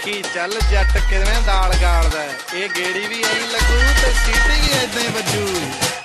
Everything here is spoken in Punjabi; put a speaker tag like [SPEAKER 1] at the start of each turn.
[SPEAKER 1] ਦੇਖੀ ਚੱਲ ਜੱਟ ਕਿਵੇਂ ਦਾਲ ਗਾਲਦਾ, ਇਹ ਗੇੜੀ ਵੀ ਐਂ ਲੱਗੂ ਤੇ ਸੀਟੀ ਵੀ ਏਦਾਂ ਹੀ ਵੱਜੂ।